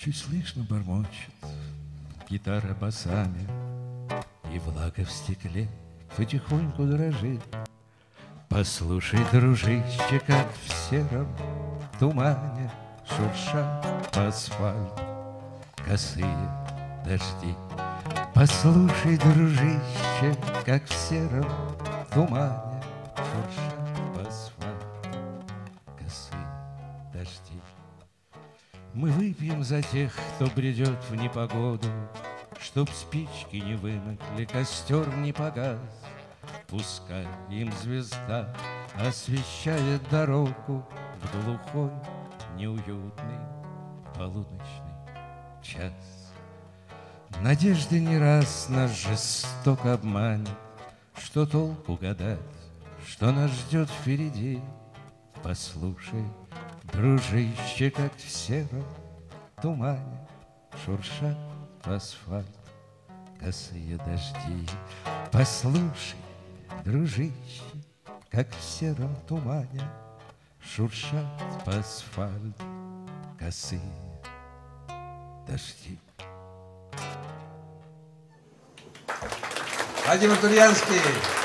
Чуть слышно бормочет гитара басами, и влага в стекле потихоньку дрожит. Послушай, дружище, как в сером тумане шуршат по асфальту косые дожди. Послушай, дружище, как в сером тумане шуршат по асфальту косые дожди. Мы выпьем за тех, кто бредет в непогоду, чтоб спички не вымокли, костер не погас. Пускай им звезда освещает дорогу в глухой, неуютный полуночный час. Надежда не раз нас жестоко обманет, что толку гадать, что нас ждет впереди. Послушай, дружище, как в сером тумане шуршат по асфальту косые дожди. Послушай, дружище, как в сером тумане шуршат по асфальту косые дожди. Владимир Тульянский.